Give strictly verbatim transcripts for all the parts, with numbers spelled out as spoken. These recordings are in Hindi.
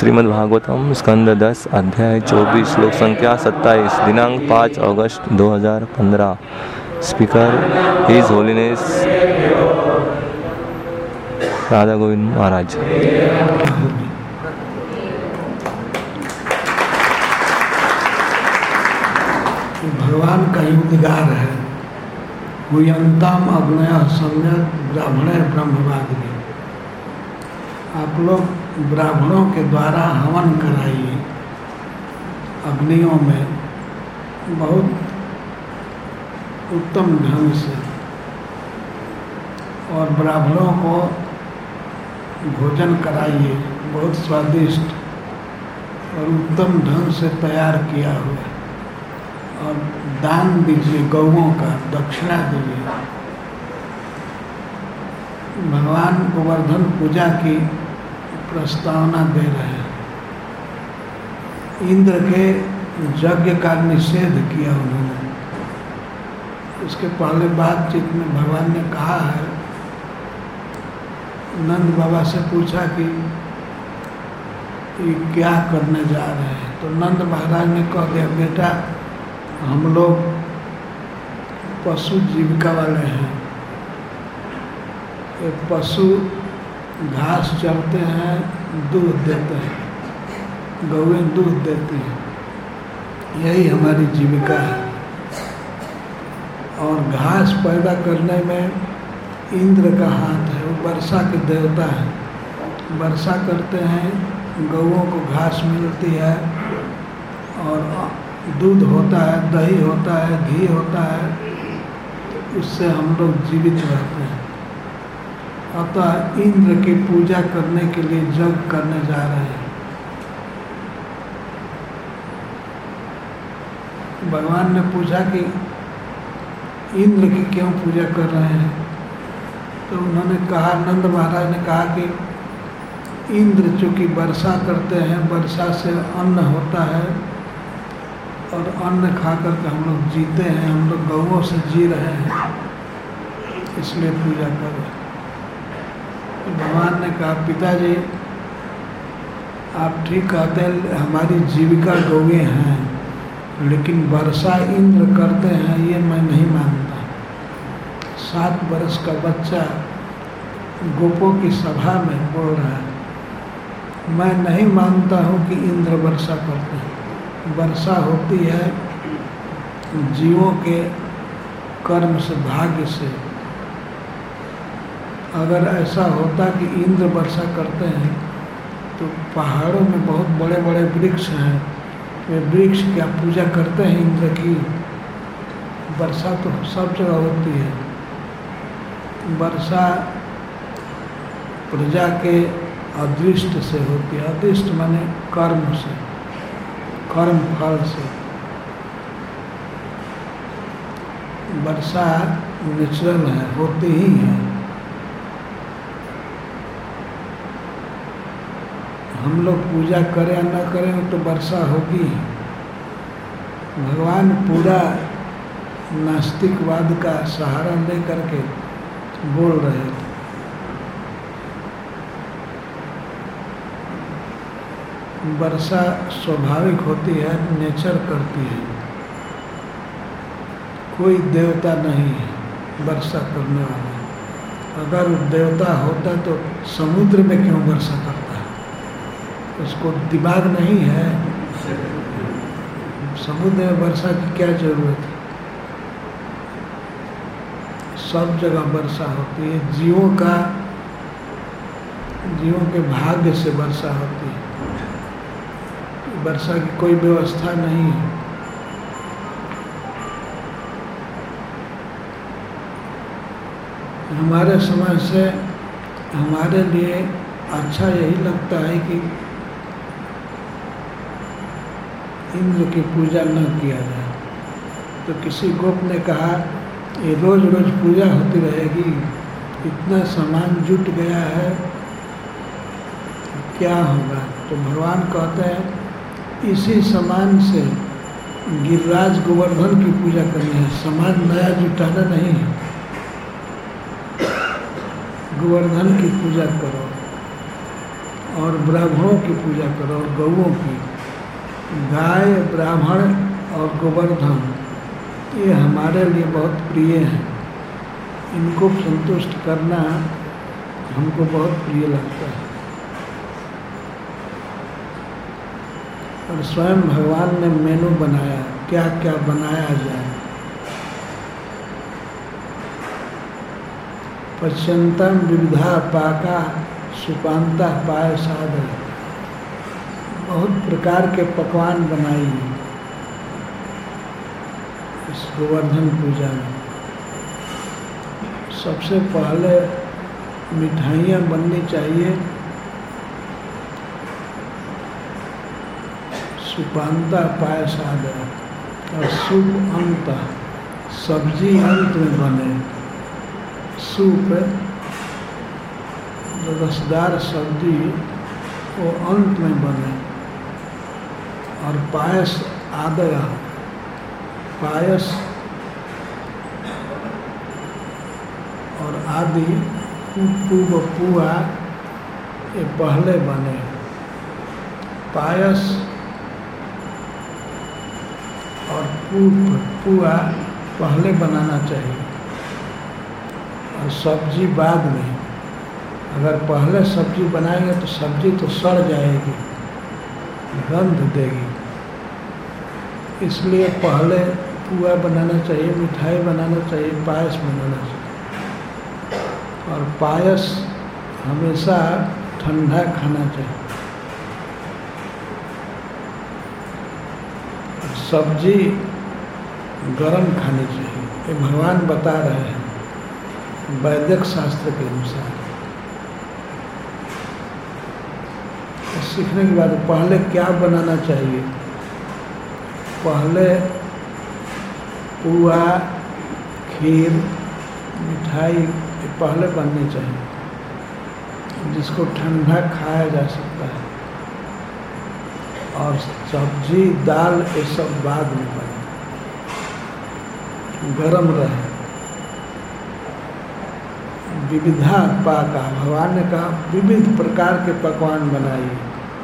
श्रीमद्भागवतम स्कंद दस अध्याय चौबीस श्लोक संख्या सत्ताईस दिनांक पाँच अगस्त दो हज़ार पंद्रह। Speaker his holiness Radha Govind Maharaj. भगवान का युद्धगार है। हुयंताम अग्नय सम्यक ब्राह्मण ब्रह्मवादिनी। आप लोग ब्राह्मणों के द्वारा हवन कराइए अग्नियों में बहुत उत्तम ढंग से, और ब्राह्मणों को भोजन कराइए बहुत स्वादिष्ट और उत्तम ढंग से तैयार किया हुआ, और दान दीजिए, गौओं का दक्षिणा दीजिए। भगवान गोवर्धन पूजा की प्रस्तावना दे रहे हैं। इंद्र के यज्ञ का निषेध किया उन्होंने। इसके पहले बातचीत में भगवान ने कहा है, नंद बाबा से पूछा कि ये क्या करने जा रहे हैं, तो नंद महाराज ने कह दिया, बेटा हम लोग पशु जीविका वाले हैं। एक पशु घास चरते हैं, दूध देते हैं, गौएं दूध देती हैं, यही हमारी जीविका है। और घास पैदा करने में इंद्र का हाथ है, वो वर्षा के देवता है। वर्षा करते हैं, गौओं को घास मिलती है और दूध होता है, दही होता है, घी होता है, उससे हम लोग जीवित रहते हैं। अतः इंद्र की पूजा करने के लिए यज्ञ करने जा रहे हैं। भगवान ने पूछा कि इंद्र की क्यों पूजा कर रहे हैं, तो उन्होंने कहा, नंद महाराज ने कहा कि इंद्र चूँकि वर्षा करते हैं, वर्षा से अन्न होता है और अन्न खा करके हम लोग जीते हैं, हम लोग गौओं से जी रहे हैं, इसलिए पूजा कर रहे हैं। तो भगवान ने कहा, पिताजी आप ठीक कहते हैं, हमारी जीविका गौएं हैं, लेकिन वर्षा इंद्र करते हैं ये मैं नहीं मानता। सात वर्ष का बच्चा गोपों की सभा में बोल रहा है, मैं नहीं मानता हूँ कि इंद्र वर्षा करते हैं। वर्षा होती है जीवों के कर्म से, भाग्य से। अगर ऐसा होता कि इंद्र वर्षा करते हैं तो पहाड़ों में बहुत बड़े बड़े वृक्ष हैं, वे वृक्ष क्या पूजा करते हैं इंद्र की? वर्षा तो सब जगह होती है। वर्षा प्रजा के अदृष्ट से होती है। अदृष्ट माने कर्म से, कर्म फल से। वर्षा नेचुरल है, होती ही है। हम लोग पूजा करें या न करें तो वर्षा होगी। भगवान पूरा नास्तिकवाद का सहारा ले करके बोल रहे थे। वर्षा स्वाभाविक होती है, नेचर करती है। कोई देवता नहीं है वर्षा करने वाला। अगर देवता होता तो समुद्र में क्यों वर्षा करता? उसको दिमाग नहीं है। समुद्र में वर्षा की क्या जरूरत है? सब जगह वर्षा होती है। जीवों का, जीवों के भाग्य से वर्षा होती है। वर्षा की कोई व्यवस्था नहीं है। हमारे समाज से हमारे लिए अच्छा यही लगता है कि इंद्र की पूजा न किया जाए। तो किसी गोप ने कहा, ये रोज रोज पूजा होती रहेगी, इतना सामान जुट गया है, क्या होगा? तो भगवान कहते हैं, इसी सामान से गिरिराज गोवर्धन की पूजा करनी है। सामान नया जुटाना नहीं है, गोवर्धन की पूजा करो। और ब्राह्मणों की पूजा करो और गौओं की। गाय, ब्राह्मण और गोवर्धन ये हमारे लिए बहुत प्रिय हैं। इनको संतुष्ट करना हमको बहुत प्रिय लगता है। और स्वयं भगवान ने मेनू बनाया, क्या क्या बनाया जाए। पश्यंतम विविधा पाका सुपांता पायसाद, बहुत प्रकार के पकवान बनाइए इस गोवर्धन पूजा में। सबसे पहले मिठाइयाँ बननी चाहिए। सुपांता पायसाद और सूप अंत, सब्जी अंत में बने। सूप रसदार सब्जी वो अंत में बने। और पायस आदय, पायस और आदि पूव पुआ ये पहले बने। पायस और पूव पुआ पहले बनाना चाहिए और सब्जी बाद में। अगर पहले सब्जी बनाएंगे तो सब्जी तो सड़ जाएगी, गंध देगी। इसलिए पहले पुआ बनाना चाहिए, मिठाई बनाना चाहिए, पायस बनाना चाहिए। और पायस हमेशा ठंडा खाना चाहिए। सब्जी गरम खानी चाहिए। ये भगवान बता रहे हैं वैदिक शास्त्र के अनुसार। सीखने के बाद पहले क्या बनाना चाहिए? पहले पुआ, खीर, मिठाई ये पहले बननी चाहिए, जिसको ठंडा खाया जा सकता है। और सब्जी, दाल ये सब बाद में बने, गरम रहे। विविधा पाका, भगवान ने कहा विविध प्रकार के पकवान बनाइए।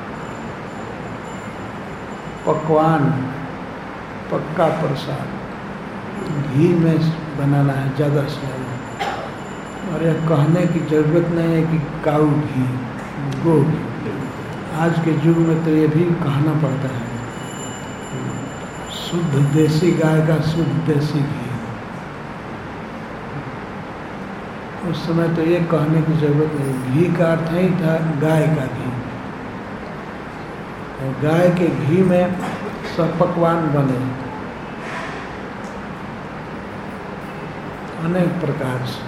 पकवान, पक्का प्रसाद, घी में बनाना है ज़्यादा से ज़्यादा। और यह कहने की ज़रूरत नहीं है कि काऊ घी, गो घी। आज के युग में तो ये भी कहना पड़ता है शुद्ध देसी गाय का शुद्ध देसी घी। उस समय तो ये कहने की ज़रूरत नहीं, घी का अर्थ ही था गाय का घी। गाय के घी में सब पकवान बने अनेक प्रकार से।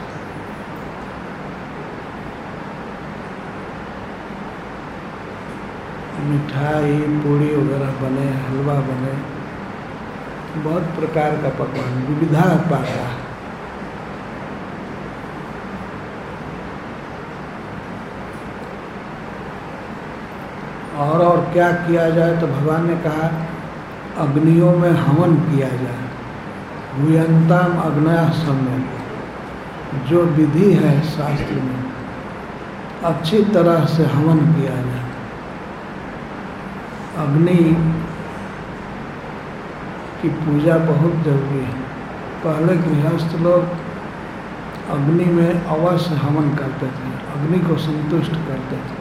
मिठाई, पूड़ी वगैरह बने, हलवा बने, बहुत प्रकार का पकवान, विविधा पाका। और और क्या किया जाए तो भगवान ने कहा अग्नियों में हवन किया जाए। हुयंताम अग्नया समय, जो विधि है शास्त्र में, अच्छी तरह से हवन किया जाए। अग्नि की पूजा बहुत जरूरी है। पहले गृहस्थ लोग अग्नि में अवश्य हवन करते थे, अग्नि को संतुष्ट करते थे।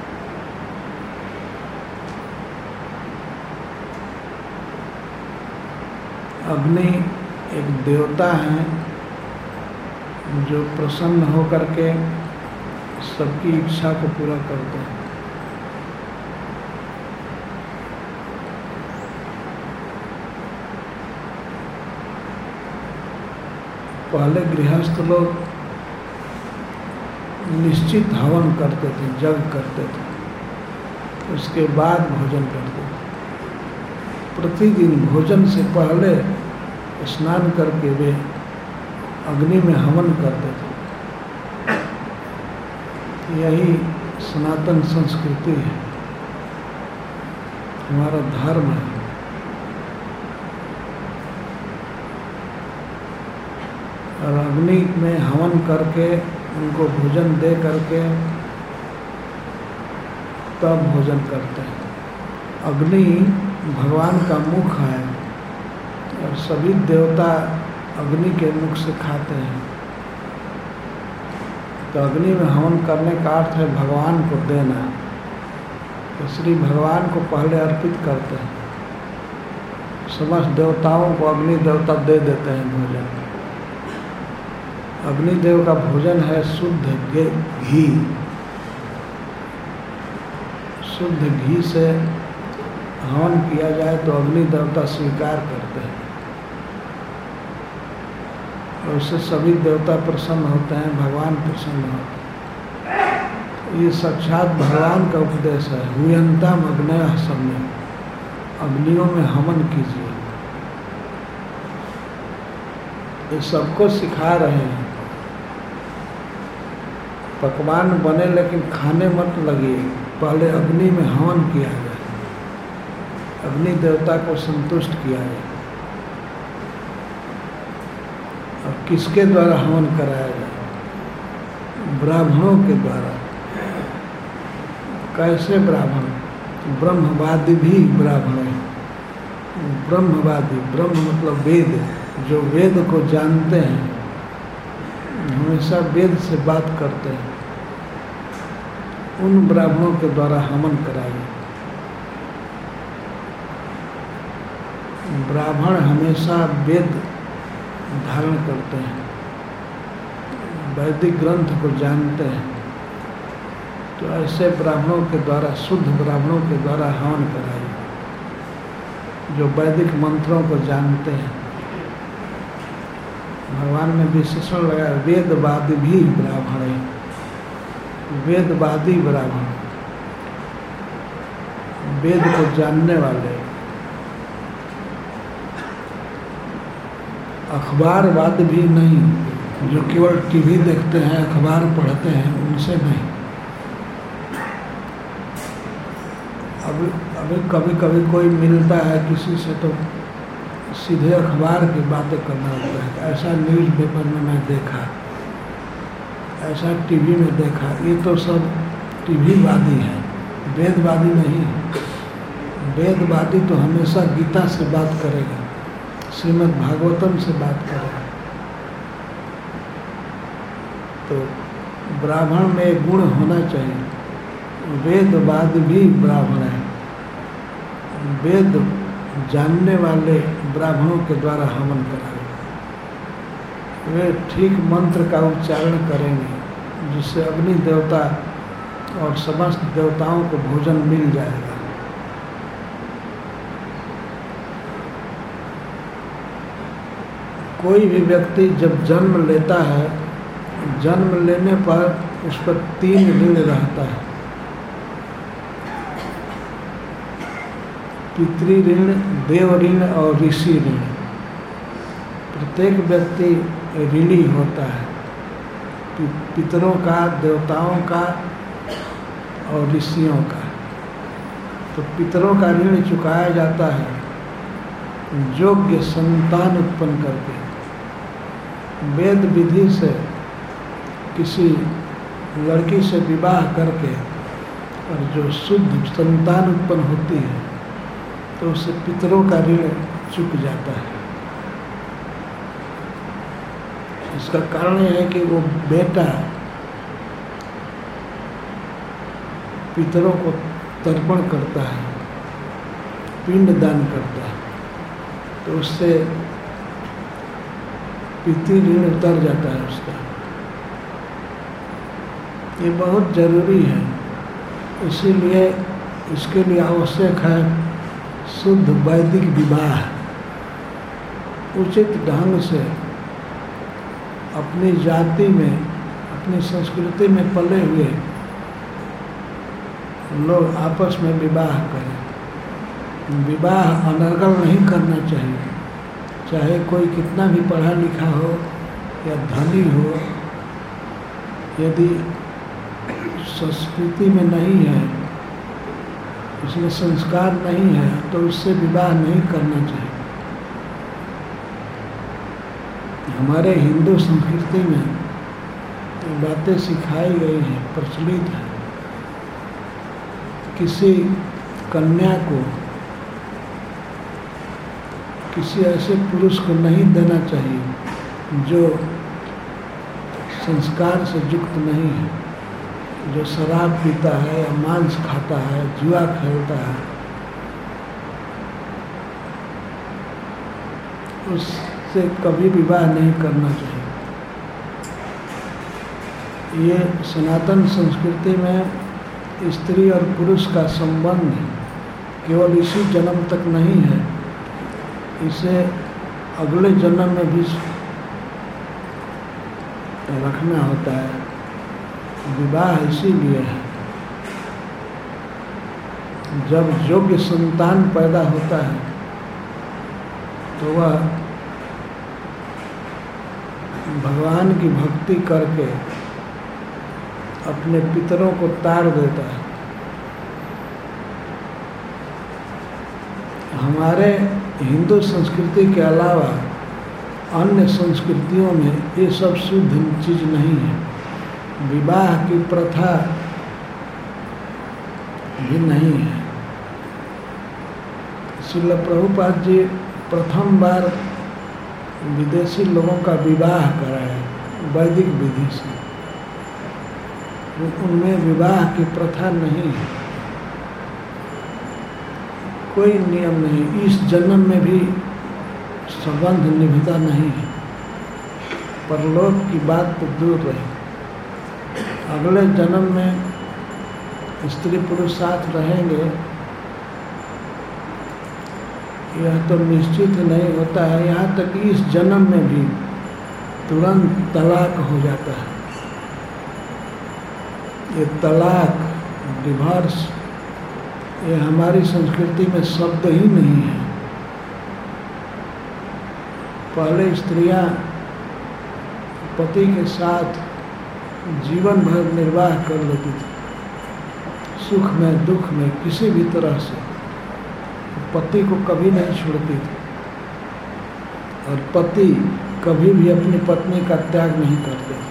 अग्नि एक देवता है जो प्रसन्न होकर के सबकी इच्छा को पूरा करते हैं। पहले गृहस्थ लोग निश्चित हवन करते थे, यज्ञ करते थे, उसके बाद भोजन करते थे। प्रतिदिन भोजन से पहले स्नान करके वे अग्नि में हवन करते थे। यही सनातन संस्कृति है, हमारा धर्म है। और अग्नि में हवन करके उनको भोजन दे करके तब भोजन करते हैं। अग्नि भगवान का मुख है और सभी देवता अग्नि के मुख से खाते हैं। तो अग्नि में हवन करने का अर्थ है भगवान को देना। तो श्री भगवान को पहले अर्पित करते हैं। समस्त देवताओं को अग्नि देवता दे देते हैं भोजन। अग्निदेव का भोजन है शुद्ध घी। शुद्ध घी से हवन किया जाए तो अग्नि देवता स्वीकार करते हैं और उससे सभी देवता प्रसन्न होते हैं, भगवान प्रसन्न होते हैं। ये साक्षात भगवान का उपदेश है। हुयंताम अग्नयः सम्यक्, अग्नियों में हवन कीजिए। ये सबको सिखा रहे हैं। पकवान बने लेकिन खाने मत लगिए, पहले अग्नि में हवन किया जाए, अग्नि देवता को संतुष्ट किया जाए। और किसके द्वारा हवन कराया जाए? ब्राह्मणों के द्वारा। कैसे ब्राह्मण? ब्रह्मवादी भी ब्राह्मण है। ब्रह्मवादी, ब्रह्म मतलब वेद, जो वेद को जानते हैं, हमेशा वेद से बात करते हैं, उन ब्राह्मणों के द्वारा हवन कराइए। ब्राह्मण हमेशा वेद धारण करते हैं, वैदिक ग्रंथ को जानते हैं। तो ऐसे ब्राह्मणों के द्वारा, शुद्ध ब्राह्मणों के द्वारा हवन कराइए, जो वैदिक मंत्रों को जानते हैं। भगवान ने विशेषण लगाया, वेदवादी भी ब्राह्मण है। वेदवादी ब्राह्मण, वेद को जानने वाले। अखबारवाद भी नहीं, जो केवल टीवी देखते हैं, अखबार पढ़ते हैं, उनसे नहीं। अभी अभी कभी कभी कोई मिलता है किसी से तो सीधे अखबार की बातें करना होता है। ऐसा न्यूज़ पेपर में मैं देखा, ऐसा टीवी में देखा। ये तो सब टीवीवादी है, वेदवादी नहीं। वेदवादी तो हमेशा गीता से बात करेगा, श्रीमद् भागवतम से बात करेगा। तो ब्राह्मण में गुण होना चाहिए। वेदवाद भी ब्राह्मण है। वेद जानने वाले ब्राह्मणों के द्वारा हवन कराए। वे ठीक मंत्र का उच्चारण करेंगे, जिससे अग्नि देवता और समस्त देवताओं को भोजन मिल जाएगा। कोई भी व्यक्ति जब जन्म लेता है, जन्म लेने पर उस पर तीन ऋण रहता है। पितृ ऋण, देव ऋण और ऋषि ऋण। प्रत्येक व्यक्ति ऋणी होता है, पितरों का, देवताओं का और ऋषियों का। तो पितरों का ऋण चुकाया जाता है योग्य संतान उत्पन्न करके। वेद विधि से किसी लड़की से विवाह करके और जो शुद्ध संतान उत्पन्न होती है, तो उससे पितरों का ऋण चुक जाता है। इसका कारण यह है कि वो बेटा पितरों को तर्पण करता है, पिंड दान करता है, तो उससे पितृ ऋण उतर जाता है उसका। ये बहुत जरूरी है। इसीलिए इसके लिए आवश्यक है शुद्ध वैदिक विवाह। उचित ढंग से अपनी जाति में, अपनी संस्कृति में पले हुए लोग आपस में विवाह करें। विवाह अनर्गल नहीं करना चाहिए। चाहे कोई कितना भी पढ़ा लिखा हो या धनी हो, यदि संस्कृति में नहीं है, उसमें संस्कार नहीं है, तो उससे विवाह नहीं करना चाहिए। हमारे हिंदू संस्कृति में ये बातें सिखाई गई हैं, प्रचलित है किसी कन्या को किसी ऐसे पुरुष को नहीं देना चाहिए जो संस्कार से युक्त नहीं है, जो शराब पीता है या मांस खाता है, जुआ खेलता है। उससे कभी विवाह नहीं करना चाहिए। ये सनातन संस्कृति में स्त्री और पुरुष का संबंध केवल इसी जन्म तक नहीं है, इसे अगले जन्म में भी रखना होता है। विवाह इसीलिए है, जब योग्य संतान पैदा होता है तो वह भगवान की भक्ति करके अपने पितरों को तार देता है। हमारे हिंदू संस्कृति के अलावा अन्य संस्कृतियों में ये सब शुद्ध चीज़ नहीं है। विवाह की प्रथा भी नहीं है। श्रील प्रभुपाद जी प्रथम बार विदेशी लोगों का विवाह कराए वैदिक विधि से। उनमें विवाह की प्रथा नहीं है, कोई नियम नहीं। इस जन्म में भी संबंध निभता नहीं है। परलोक की बात तो दूर रही, अगले जन्म में स्त्री पुरुष साथ रहेंगे यह तो निश्चित नहीं होता है। यहाँ तक कि इस जन्म में भी तुरंत तलाक हो जाता है। ये तलाक, डिवोर्स, ये हमारी संस्कृति में शब्द ही नहीं है। पहले स्त्रियां पति के साथ जीवन भर निर्वाह कर लेती थी, सुख में दुख में किसी भी तरह से। पति को कभी नहीं छोड़ती थी और पति कभी भी अपनी पत्नी का त्याग नहीं करते थे।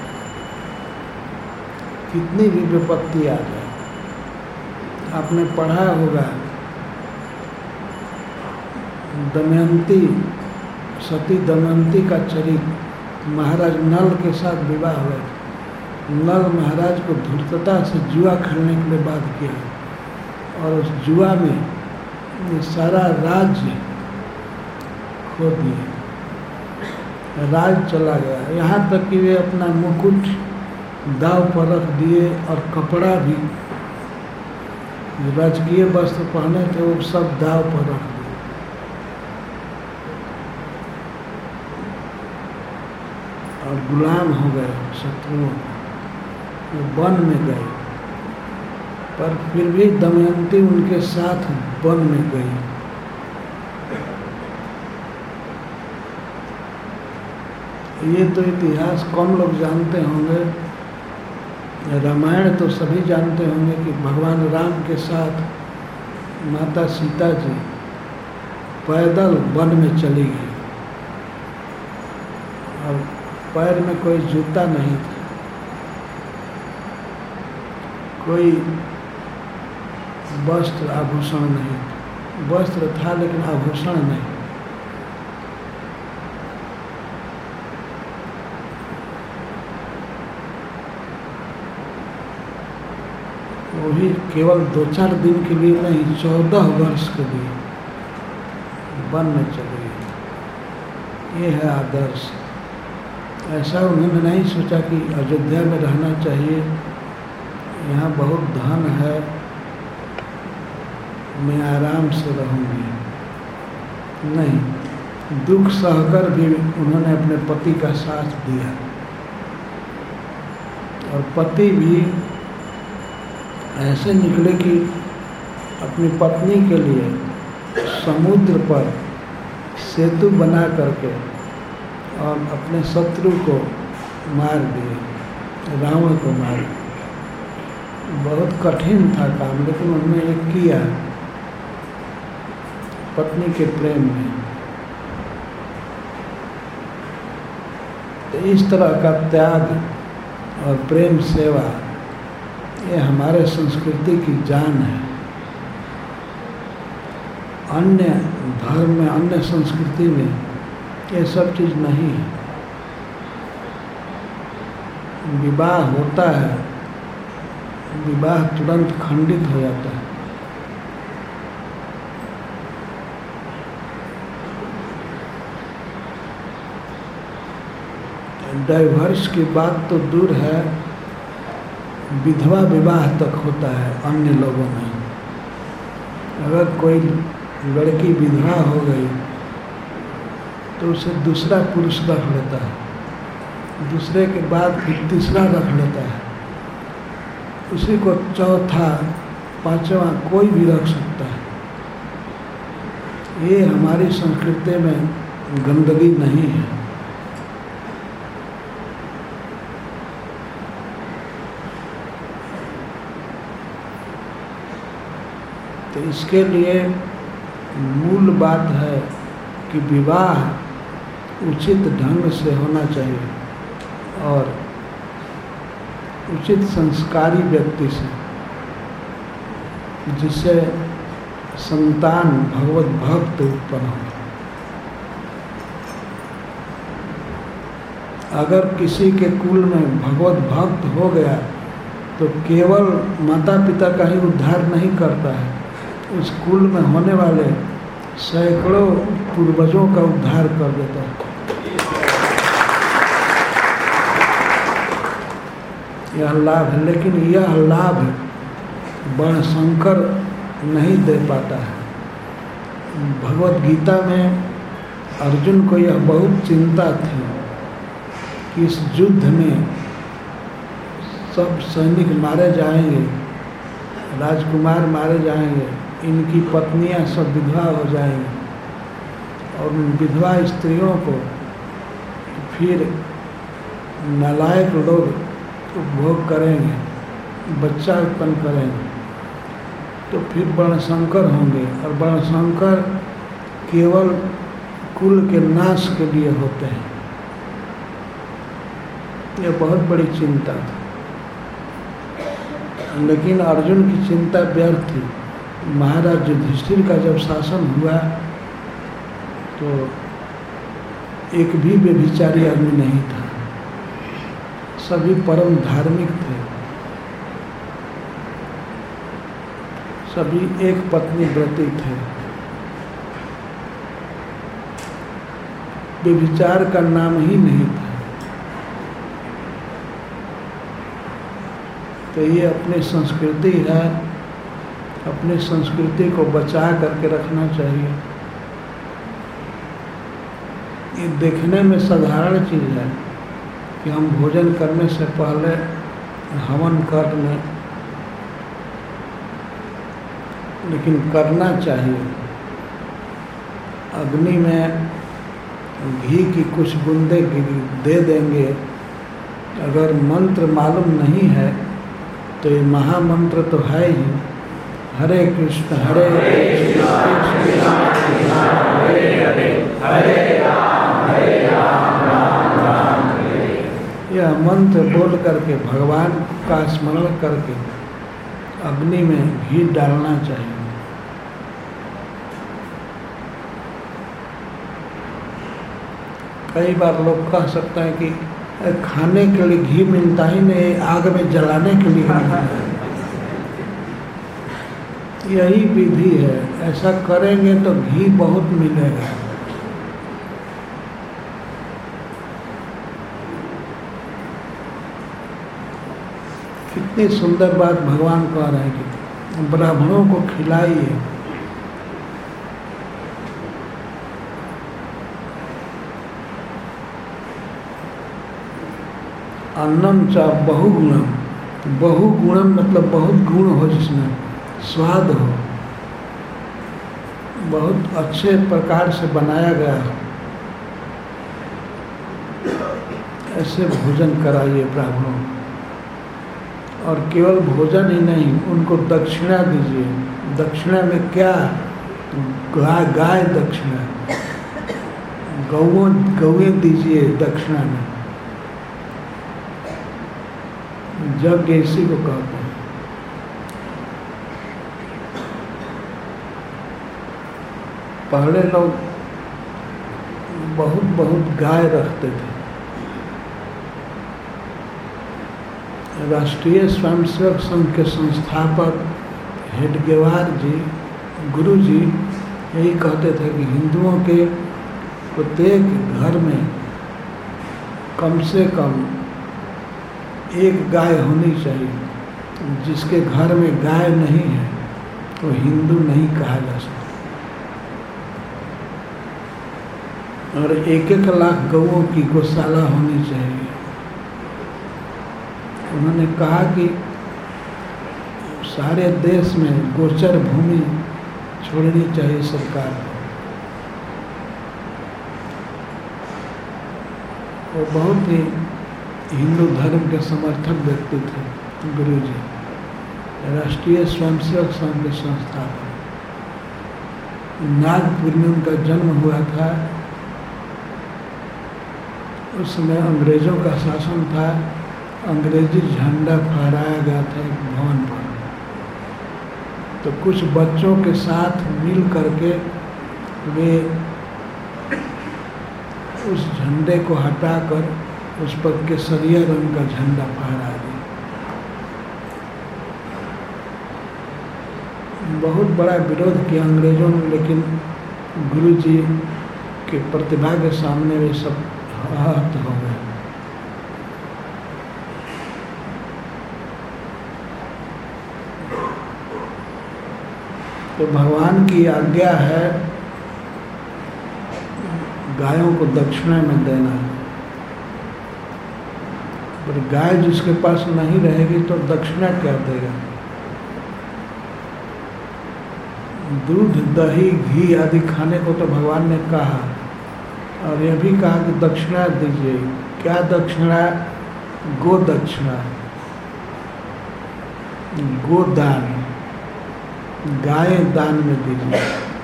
कितनी भी विपत्ति आ जाए, आपने पढ़ा होगा दमयंती, सती दमयंती का चरित्र। महाराज नल के साथ विवाह हुआ। नल महाराज को धूर्तता से जुआ खेलने के लिए बात किया और उस जुआ में ये सारा राज्य खो दिए, राज चला गया। यहाँ तक कि वे अपना मुकुट दाव पर रख दिए और कपड़ा भी, राजकीय वस्त्र पहने थे वो सब दाव पर रख दिए। और गुलाम हो गए शत्रुओं को, वो वन में गए। पर फिर भी दमयंती उनके साथ वन में गई। ये तो इतिहास कम लोग जानते होंगे। रामायण तो सभी जानते होंगे कि भगवान राम के साथ माता सीता जी पैदल वन में चली गई और पैर में कोई जूता नहीं था, कोई वस्त्र आभूषण नहीं। वस्त्र था लेकिन आभूषण नहीं। वो भी केवल दो चार दिन के लिए नहीं, चौदह वर्ष के लिए वन में चले गए। ये है आदर्श। ऐसा उन्होंने नहीं सोचा कि अयोध्या में रहना चाहिए, यहाँ बहुत धन है, मैं आराम से रहूँगी। नहीं, दुख सहकर भी उन्होंने अपने पति का साथ दिया और पति भी ऐसे निकले कि अपनी पत्नी के लिए समुद्र पर सेतु बना करके और अपने शत्रु को मार दिए, रावण को मार दिया। बहुत कठिन था काम, लेकिन उन्होंने एक किया पत्नी के प्रेम में। तो इस तरह का त्याग और प्रेम सेवा ये हमारे संस्कृति की जान है। अन्य धर्म में, अन्य संस्कृति में ये सब चीज़ नहीं है। विवाह होता है, विवाह तुरंत खंडित हो जाता है। डाइवर्स की बात तो दूर है, विधवा विवाह तक होता है अन्य लोगों में। अगर कोई लड़की विधवा हो गई तो उसे दूसरा पुरुष रख लेता है, दूसरे के बाद फिर तीसरा रख लेता है, उसी को चौथा पांचवा कोई भी रख सकता है। ये हमारी संस्कृति में गंदगी नहीं है। तो इसके लिए मूल बात है कि विवाह उचित ढंग से होना चाहिए और उचित संस्कारी व्यक्ति से, जिससे संतान भगवत भक्त उत्पन्न हो। अगर किसी के कुल में भगवत भक्त हो गया तो केवल माता पिता का ही उद्धार नहीं करता है, उस कुल में होने वाले सैकड़ों पूर्वजों का उद्धार कर देता है। यह लाभ है, लेकिन यह लाभ वर्णशंकर नहीं दे पाता है। भगवत गीता में अर्जुन को यह बहुत चिंता थी कि इस युद्ध में सब सैनिक मारे जाएंगे, राजकुमार मारे जाएंगे, इनकी पत्नियां सब विधवा हो जाएंगी और उन विधवा स्त्रियों को फिर नालायक लोग उपभोग करेंगे, बच्चा उत्पन्न करेंगे, तो फिर वर्णशंकर होंगे और वर्णशंकर केवल कुल के नाश के लिए होते हैं। यह बहुत बड़ी चिंता थी, लेकिन अर्जुन की चिंता व्यर्थ थी। महाराज युधिष्ठिर का जब शासन हुआ तो एक भी व्यभिचारी आदमी नहीं था, सभी परम धार्मिक थे, सभी एक पत्नी व्रती थे। व्यभिचार का नाम ही नहीं था। तो ये अपनी संस्कृति है, अपनी संस्कृति को बचा करके रखना चाहिए। ये देखने में साधारण चीज़ है कि हम भोजन करने से पहले हवन कर लें, लेकिन करना चाहिए। अग्नि में घी की कुछ बूंदे दे देंगे। अगर मंत्र मालूम नहीं है तो ये महामंत्र तो है ही, हरे कृष्ण हरे कृष्ण कृष्ण राम हरे हरे, हरे राम हरे राम राम राम हरे। यह मंत्र बोल करके भगवान का स्मरण करके अग्नि में घी डालना चाहिए। कई बार लोग कह सकते हैं कि खाने के लिए घी मिलता ही नहीं, आग में जलाने के लिए मिलता है। यही विधि है, ऐसा करेंगे तो घी बहुत मिलेगा। कितनी सुंदर बात भगवान कह रहे हैं कि ब्राह्मणों को खिलाइए। अन्नम च बहुगुणम, बहुगुणम मतलब बहुत गुण हो, जिसमें स्वाद हो, बहुत अच्छे प्रकार से बनाया गया हो, ऐसे भोजन कराइए ब्राह्मणों। और केवल भोजन ही नहीं, उनको दक्षिणा दीजिए। दक्षिणा में क्या? गाय गाय दक्षिणा, गौओं गौएं दीजिए दक्षिणा में। यज्ञ इसी को कहते हैं। पहले लोग बहुत बहुत गाय रखते थे। राष्ट्रीय स्वयंसेवक संघ के संस्थापक हेडगेवार जी, गुरु जी यही कहते थे कि हिंदुओं के प्रत्येक घर में कम से कम एक गाय होनी चाहिए। जिसके घर में गाय नहीं है तो हिंदू नहीं कहा जा सकता। और एक एक लाख गौओं की गौशाला होनी चाहिए। उन्होंने कहा कि सारे देश में गोचर भूमि छोड़नी चाहिए सरकार को। वो बहुत ही हिंदू धर्म के समर्थक व्यक्ति थे गुरु जी, राष्ट्रीय स्वयंसेवक संघ के संस्थापक। नागपुर में उनका जन्म हुआ था। उस समय अंग्रेजों का शासन था। अंग्रेजी झंडा फहराया गया था एक भवन पर। तो कुछ बच्चों के साथ मिल करके वे उस झंडे को हटाकर उस पर केसरिया रंग का झंडा फहरा दिया। बहुत बड़ा विरोध किया अंग्रेजों ने, लेकिन गुरु जी के प्रतिभा के सामने वे सब आहत हो गए। तो भगवान की आज्ञा है गायों को दक्षिणा में देना। पर गाय जिसके पास नहीं रहेगी तो दक्षिणा क्या देगा? दूध, दही, घी आदि खाने को तो भगवान ने कहा, और यह भी कहा कि दक्षिणा दीजिए। क्या दक्षिणा? गो दक्षिणा, गोदान, गाय दान में दीजिए।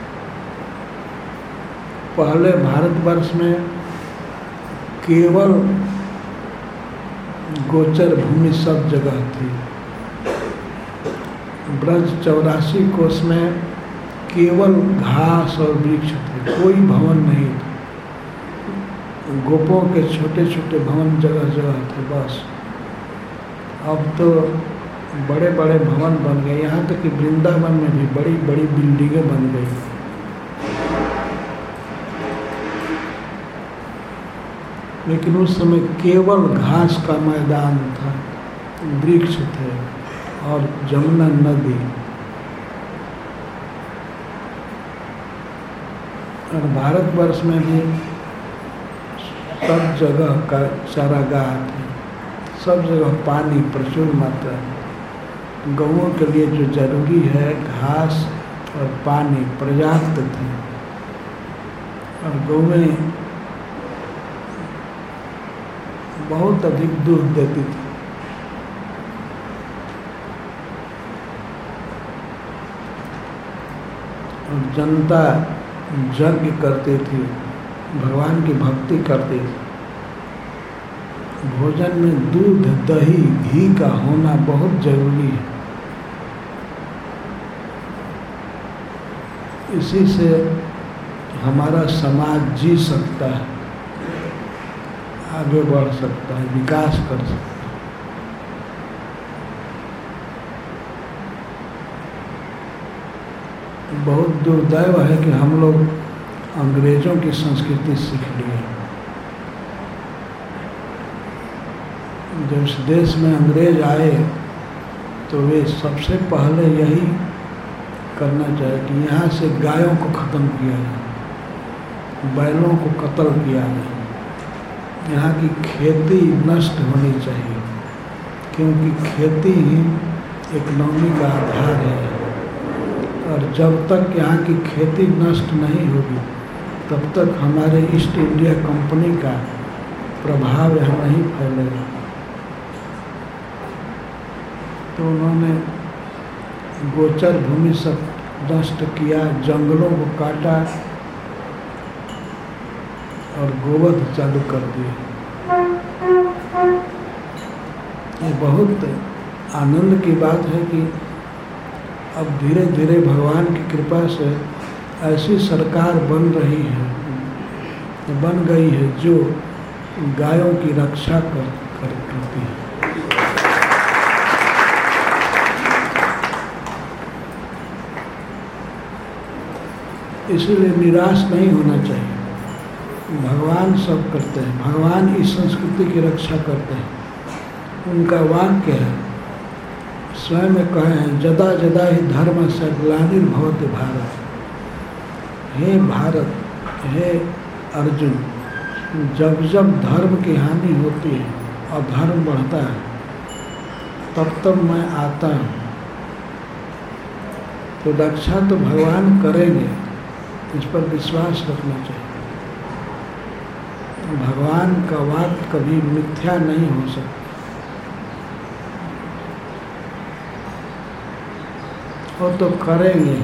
पहले भारतवर्ष में केवल गोचर भूमि सब जगह थी। ब्रज चौरासी कोस में केवल घास और वृक्ष थे, कोई भवन नहीं था। गोपों के छोटे छोटे भवन जगह जगह थे बस। अब तो बड़े बड़े भवन बन गए, यहाँ तक कि वृंदावन में भी बड़ी बड़ी बिल्डिंगें बन गई। लेकिन उस समय केवल घास का मैदान था, वृक्ष थे और जमुना नदी। और भारतवर्ष में भी सब जगह का चारागाह थे, सब जगह पानी प्रचुर मात्रा में। गौओं के लिए जो जरूरी है घास और पानी पर्याप्त थे। और गौएं बहुत अधिक दूध देती थी। और जनता यज्ञ करती थी, भगवान की भक्ति करती थी। भोजन में दूध, दही, घी का होना बहुत जरूरी है। इसी से हमारा समाज जी सकता है, आगे बढ़ सकता है, विकास कर सकता है। बहुत दुर्दैव है कि हम लोग अंग्रेजों की संस्कृति सीख लिए। जब इस देश में अंग्रेज आए तो वे सबसे पहले यही करना चाहिए कि यहाँ से गायों को ख़त्म किया जाए, बैलों को कत्ल किया जाए, यहाँ की खेती नष्ट होनी चाहिए, क्योंकि खेती ही इकनॉमी का आधार है। और जब तक यहाँ की खेती नष्ट नहीं होगी तब तक हमारे ईस्ट इंडिया कंपनी का प्रभाव यहाँ नहीं फैलेगा। तो उन्होंने गोचर भूमि सब नष्ट किया, जंगलों को काटा और गोवध चालू कर दिए। ये बहुत आनंद की बात है कि अब धीरे धीरे भगवान की कृपा से ऐसी सरकार बन रही है, बन गई है जो गायों की रक्षा कर कर करती है। इसीलिए निराश नहीं होना चाहिए। भगवान सब करते हैं, भगवान इस संस्कृति की रक्षा करते हैं। उनका वाक्य है, स्वयं कहे हैं, जदा जदा ही धर्म से ग्लानिर्भवति भारत। हे भारत, हे अर्जुन, जब जब धर्म की हानि होती है और धर्म बढ़ता है, तब तब मैं आता हूँ। तो रक्षा तो भगवान करेंगे, इस पर विश्वास रखना चाहिए। भगवान का वाक्य कभी मिथ्या नहीं हो सकता। वो तो करेंगे।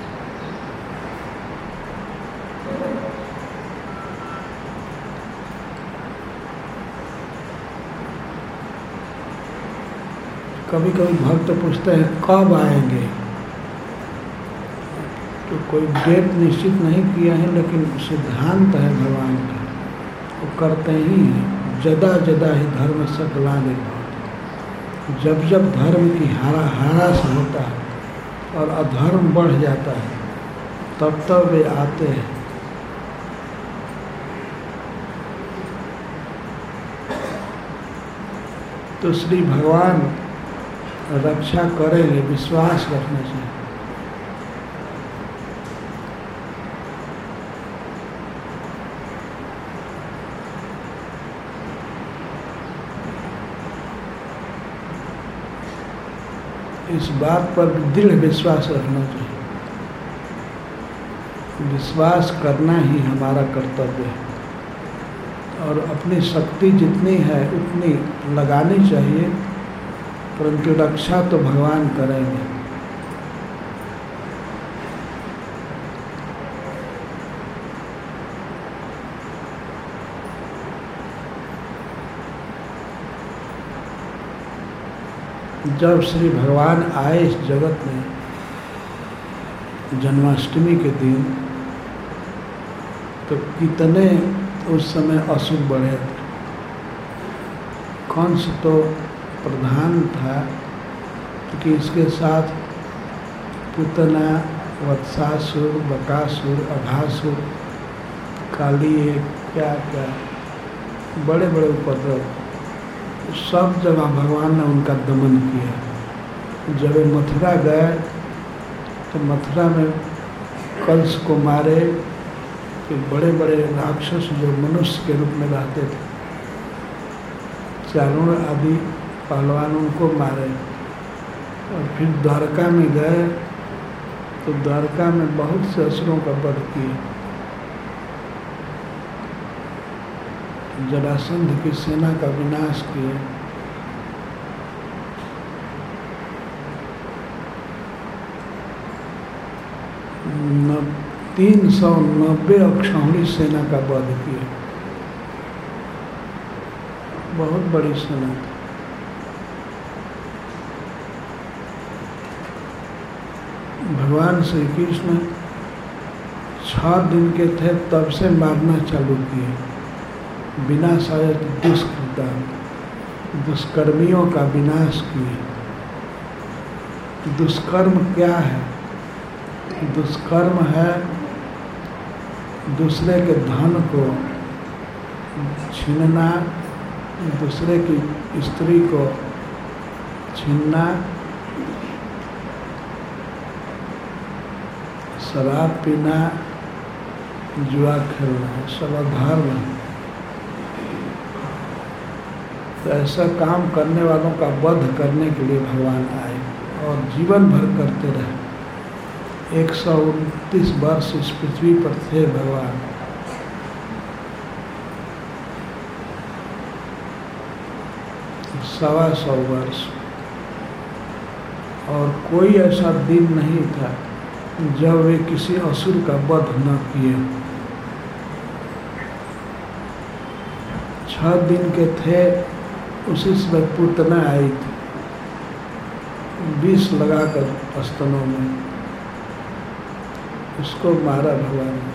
कभी कभी भक्त पूछते हैं कब आएंगे, तो कोई डेट निश्चित नहीं किया है, लेकिन सिद्धांत है भगवान का, वो करते ही हैं। जदा जदा ही धर्म से ग्लानिर्भवति। जब जब धर्म की हारा हारास होता है और अधर्म बढ़ जाता है, तब तब वे आते हैं। तो श्री भगवान रक्षा करेंगे, विश्वास रखना चाहिए। इस बात पर दृढ़ विश्वास रखना चाहिए। विश्वास करना ही हमारा कर्तव्य है और अपनी शक्ति जितनी है उतनी लगानी चाहिए, परंतु रक्षा तो भगवान करेंगे। जब श्री भगवान आए इस जगत में जन्माष्टमी के दिन, तो कितने उस समय असुर बढ़े थे। कंस तो प्रधान था, क्योंकि इसके साथ पुतना, वत्सासुर, बकासुर, अघासुर, काली, क्या क्या बड़े बड़े उपद्रव, सब जगह भगवान ने उनका दमन किया। जब वे मथुरा गए तो मथुरा में कंस को मारे, फिर बड़े बड़े राक्षस जो मनुष्य के रूप में रहते थे, चारण आदि पहलवान, उनको मारे। और फिर द्वारका में गए तो द्वारका में बहुत से असुरों का वध किया। जरासंध की सेना का विनाश किया। न, तीन सौ नब्बे अक्षौहिणी सेना का वध किया। बहुत बड़ी सेना थी। भगवान श्री कृष्ण छह दिन के थे तब से मारना चालू किए, बिना शायद दुष्कृता, दुष्कर्मियों का विनाश किए। दुष्कर्म क्या है? दुष्कर्म है दूसरे के धन को छीनना, दूसरे की स्त्री को छीनना, शराब पीना, जुआ खेलना, सब अधर्म है। तो ऐसा काम करने वालों का वध करने के लिए भगवान आए और जीवन भर करते रहे। एक सौ उनतीस वर्ष इस पृथ्वी पर थे भगवान। सवा सौ वर्ष, और कोई ऐसा दिन नहीं था जब वे किसी असुर का वध न किए। छह दिन के थे, उसी समय पूतना आई थी, विष लगाकर स्तनों में, उसको मारा भगवान ने।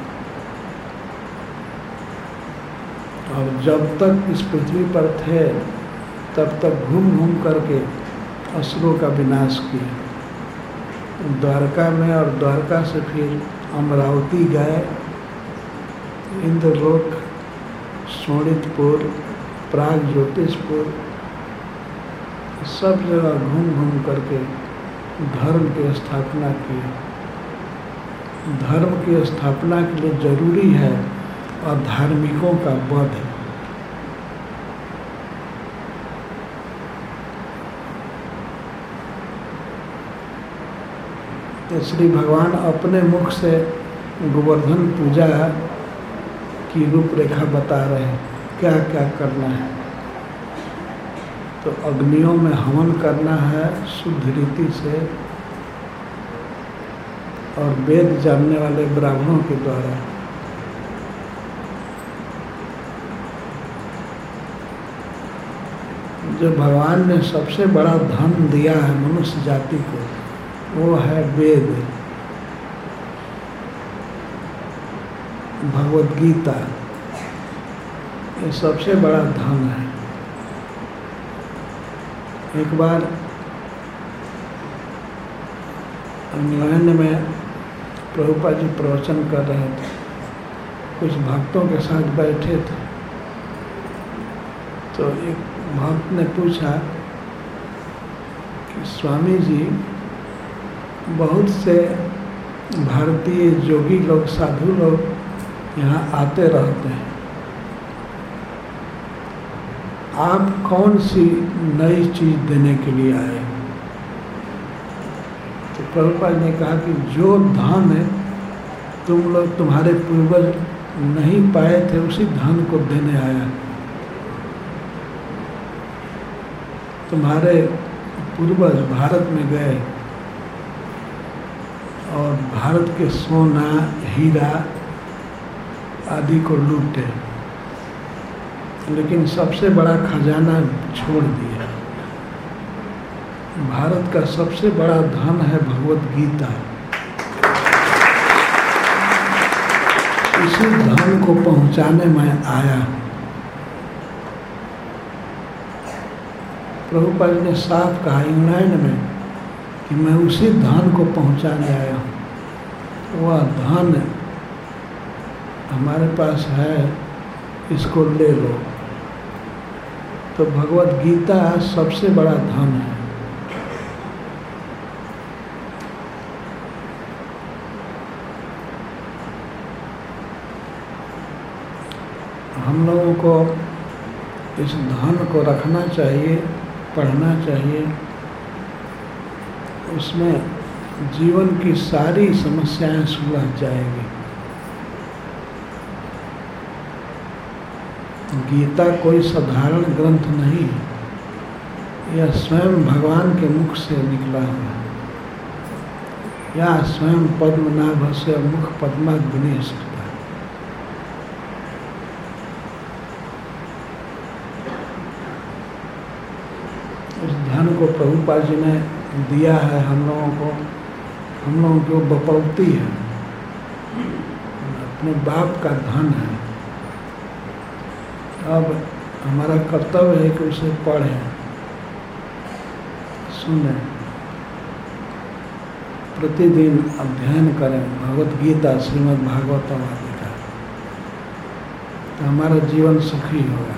और जब तक इस पृथ्वी पर थे तब तक घूम घूम करके असुरों का विनाश किया। द्वारका में और द्वारका से फिर अमरावती गए, इंद्रलोक, शोणितपुर, प्राग ज्योतिषपुर, सब जगह घूम घूम करके धर्म की स्थापना की। धर्म की स्थापना के लिए जरूरी है और धार्मिकों का वध है। तो श्री भगवान अपने मुख से गोवर्धन पूजा की रूपरेखा बता रहे हैं, क्या क्या करना है। तो अग्नियों में हवन करना है शुद्ध रीति से और वेद जानने वाले ब्राह्मणों के द्वारा। जो भगवान ने सबसे बड़ा धन दिया है मनुष्य जाति को, वो है वेद, भगवद गीता। ये सबसे बड़ा धन है। एक बार इंग्लैंड में प्रभुपाद जी प्रवचन कर रहे थे, कुछ भक्तों के साथ बैठे थे। तो एक भक्त ने पूछा कि स्वामी जी, बहुत से भारतीय जोगी लोग, साधु लोग यहाँ आते रहते हैं, आप कौन सी नई चीज देने के लिए आए? तो प्रभुपाद ने कहा कि जो धन है तुम लोग, तुम्हारे पूर्वज नहीं पाए थे, उसी धन को देने आया। तुम्हारे पूर्वज भारत में गए और भारत के सोना, हीरा आदि को लूटे, लेकिन सबसे बड़ा खजाना छोड़ दिया। भारत का सबसे बड़ा धन है भगवद गीता। इसी धन को पहुंचाने में आया। प्रभुपाद ने साफ कहा इंग्लैंड में कि मैं उसी धन को पहुंचाने आया हूँ। वह धन हमारे पास है, इसको ले लो। तो भगवद गीता सबसे बड़ा धन है। हम लोगों को इस धन को रखना चाहिए, पढ़ना चाहिए। उसमें जीवन की सारी समस्याएं सुलझ जाएगी। गीता कोई साधारण ग्रंथ नहीं है, यह स्वयं भगवान के मुख से निकला हुआ है। या स्वयं पद्मनाभ से मुख पद्माग्नि सकता है। इस धन को प्रभुपाद जी ने दिया है हम लोगों को, हम लोगों की बपौती है, अपने बाप का धन है। अब हमारा कर्तव्य है कि उसे पढ़ें, सुनें, प्रतिदिन अध्ययन करें भगवद गीता, श्रीमद् भागवतम आदि का, तो हमारा जीवन सुखी होगा।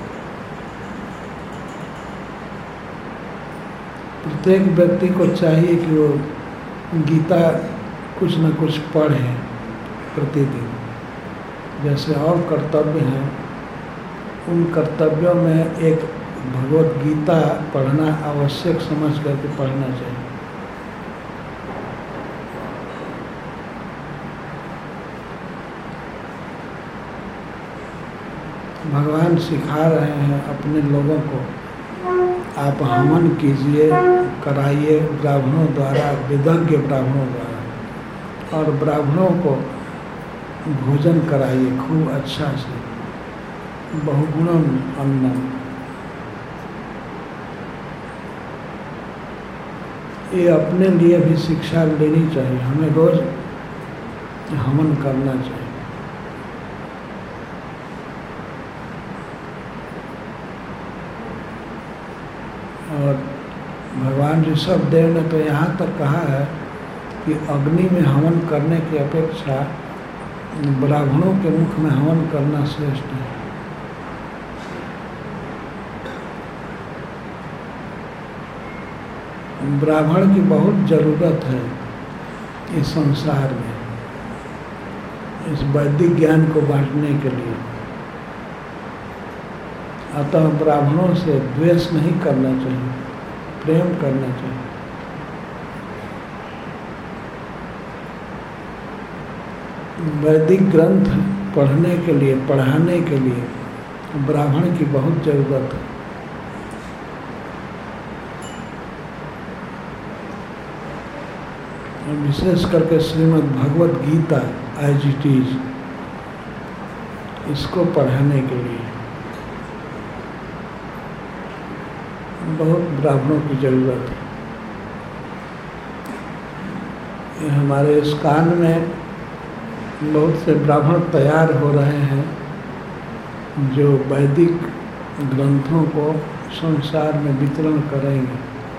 प्रत्येक व्यक्ति को चाहिए कि वो गीता कुछ न कुछ पढ़े प्रतिदिन। जैसे और कर्तव्य हैं, उन कर्तव्यों में एक भगवद गीता पढ़ना आवश्यक समझ करके पढ़ना चाहिए। भगवान सिखा रहे हैं अपने लोगों को, आप हवन कीजिए, कराइए ब्राह्मणों द्वारा, विदग्ध ब्राह्मणों द्वारा, और ब्राह्मणों को भोजन कराइए खूब अच्छा से, बहुगुणम अन्नम। ये अपने लिए भी शिक्षा लेनी चाहिए। हमें रोज हवन करना चाहिए। और भगवान ऋषभदेव ने तो यहाँ तक कहा है कि अग्नि में हवन करने की अपेक्षा ब्राह्मणों के मुख में हवन करना श्रेष्ठ है। ब्राह्मण की बहुत जरूरत है इस संसार में, इस वैदिक ज्ञान को बांटने के लिए। अतः ब्राह्मणों से द्वेष नहीं करना चाहिए, प्रेम करना चाहिए। वैदिक ग्रंथ पढ़ने के लिए, पढ़ाने के लिए ब्राह्मण की बहुत जरूरत है। विशेष करके Shrimad Bhagavad Gita as it is, इसको पढ़ाने के लिए बहुत ब्राह्मणों की जरूरत है। ये हमारे इस कान में बहुत से ब्राह्मण तैयार हो रहे हैं जो वैदिक ग्रंथों को संसार में वितरण करेंगे।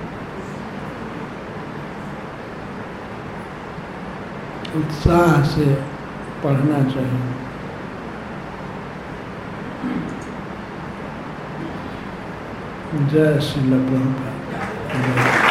उत्साह से पढ़ना चाहिए। जय श्रील प्रभुपाद।